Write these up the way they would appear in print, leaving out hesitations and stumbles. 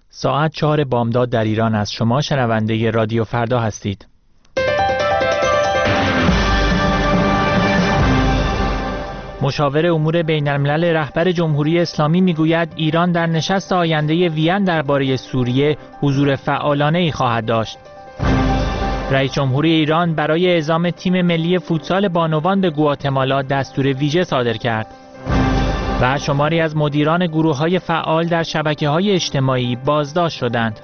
ساعت 4 بامداد در ایران است. شما شنونده رادیو فردا هستید. مشاور امور بین‌الملل رهبر جمهوری اسلامی میگوید ایران در نشست آینده وین درباره سوریه حضور فعالانه‌ای خواهد داشت. رئیس جمهوری ایران برای اعزام تیم ملی فوتسال بانوان به گواتمالا دستور ویژه صادر کرد. و شماری از مدیران گروه‌های فعال در شبکه‌های اجتماعی بازداشت شدند.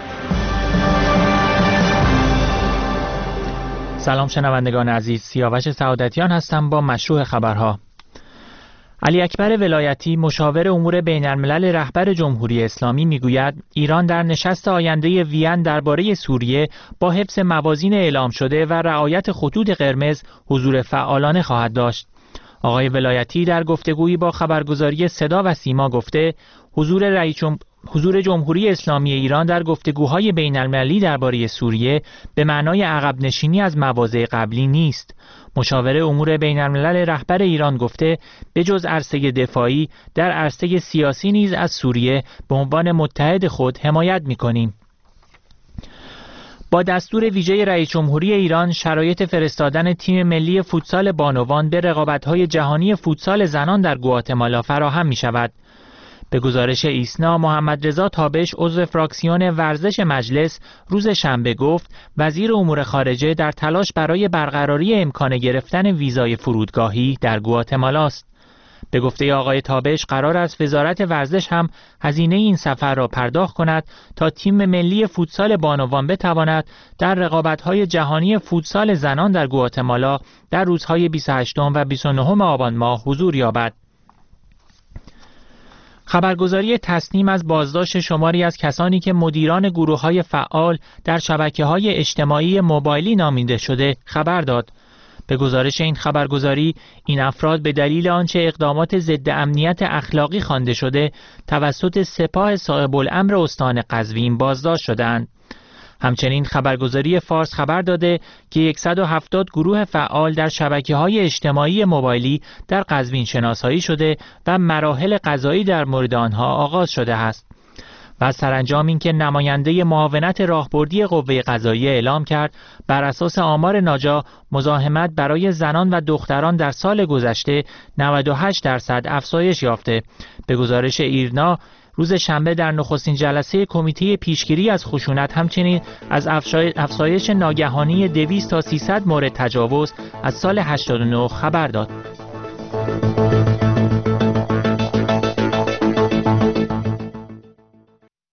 سلام شنوندگان عزیز، سیاوش سعادتیان هستم با مشروع خبرها. علی اکبر ولایتی مشاور امور بین‌الملل رهبر جمهوری اسلامی میگوید ایران در نشست آینده وین درباره سوریه با حفظ موازین اعلام شده و رعایت خطوط قرمز حضور فعالانه خواهد داشت. آقای ولایتی در گفتگویی با خبرگزاری صدا و سیما گفته حضور جمهوری اسلامی ایران در گفتگوهای بین‌المللی درباره سوریه به معنای عقب نشینی از مواضع قبلی نیست. مشاور امور بین‌الملل رهبر ایران گفته به جز عرصه دفاعی در عرصه سیاسی نیز از سوریه به عنوان متحد خود حمایت می‌کنیم. با دستور ویژه رئیس جمهوری ایران شرایط فرستادن تیم ملی فوتسال بانوان به رقابت‌های جهانی فوتسال زنان در گواتمالا فراهم می‌شود. به گزارش ایسنا، محمد رضا تابش عضو فراکسیون ورزش مجلس روز شنبه گفت وزیر امور خارجه در تلاش برای برقراری امکان گرفتن ویزای فرودگاهی در گواتمالا است. به گفته آقای تابش قرار است وزارت ورزش هم هزینه این سفر را پرداخت کند تا تیم ملی فوتسال بانوان بتواند در رقابت‌های جهانی فوتسال زنان در گواتمالا در روزهای 28 و 29 آبان ماه حضور یابد. خبرگزاری تصنیم از بازداشت شماری از کسانی که مدیران گروه‌های فعال در شبکه‌های اجتماعی موبایلی نامیده شده خبر داد. به گزارش این خبرگزاری این افراد به دلیل آنچه اقدامات ضد امنیت اخلاقی خوانده شده توسط سپاه صاحب الامر استان قزوین بازداشت شدند. همچنین خبرگزاری فارس خبر داده که 170 گروه فعال در شبکه‌های اجتماعی موبایلی در قزوین شناسایی شده و مراحل قضایی در مورد آنها آغاز شده است. و سرانجام این که نماینده معاونت راهبردی قوه قضاییه اعلام کرد بر اساس آمار ناجا مزاحمت برای زنان و دختران در سال گذشته 98% افزایش یافته. به گزارش ایرنا روز شنبه در نخستین جلسه کمیته پیشگیری از خشونت همچنین از افزایش ناگهانی 200 تا 300 مورد تجاوز از سال 89 خبر داد.